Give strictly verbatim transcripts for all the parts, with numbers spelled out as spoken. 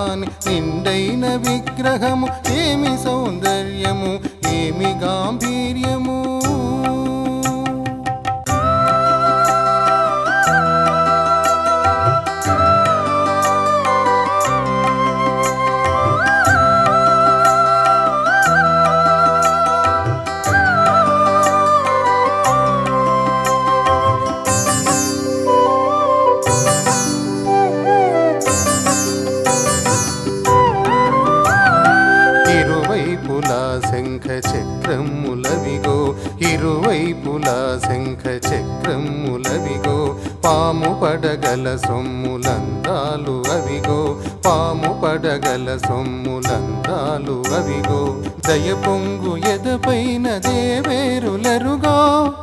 వాని నిండైన విగ్రహము ఏమి సౌందర్యము ఏమి గాంభీర్యము. ఇరువైపులా శంఖ చక్రములవిగో ఇరువైపులా శంఖ చక్రములవిగో పాము పడగల సొమ్ములందాలు అవిగో పాము పడగల సొమ్ములందాలు అవిగో దయ పొంగు ఎదపైన దేవేరులరుగో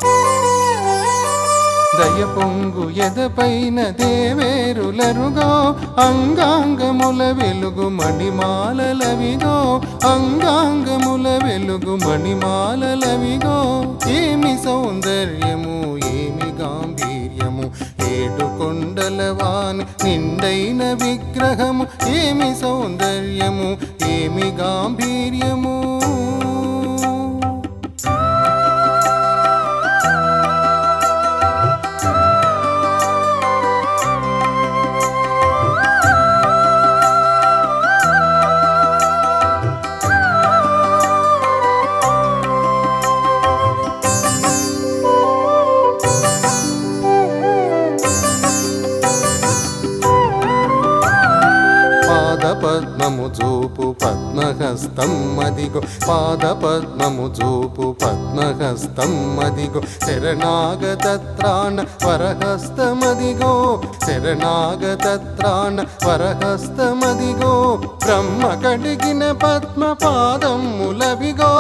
దయ పొంగు ఎదపైన దేవేరులరుగో అంగాంగముల వెలుగు మణిమాలలవిగో అంగాంగముల వెలుగు మణిమాలలవిగో ఏమి సౌందర్యము ఏమి గాంభీర్యము ఏడు కొండల వాని నిండైన విగ్రహము ఏమి సౌందర్యము ఏమి గాంభీర్యము. పద్మము చూపు పద్మహస్తం అదిగో పాద పద్మము చూపు పద్మహస్తం అదిగో శరణాగతత్రాణ వరహస్తమదిగో శరణాగతత్రాణ వరహస్తమదిగో బ్రహ్మ కడిగిన పద్మ పాదములవిగో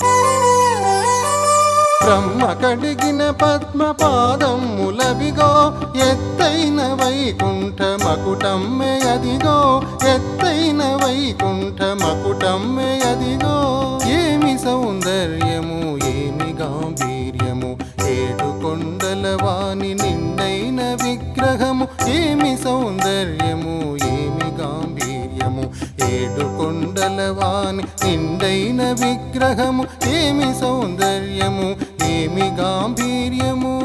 బ్రహ్మ కడిగిన పద్మ పాదములవిగో ఎత్తైన వైకుంఠ మకుటమ్మె అదిగో ఎత్తైన వైకుంఠ మకుటమ్మె అదిగో ఏమి సౌందర్యము ఏమి గాంభీర్యము ఏడు కొండల వాని నిండైన విగ్రహము ఏమి సౌందర్యము ఏమి గాంభీర్యము ఏడు కొండల వాని నిండైన విగ్రహము ఏమి సౌందర్యము ఏమి గాంభీర్యము.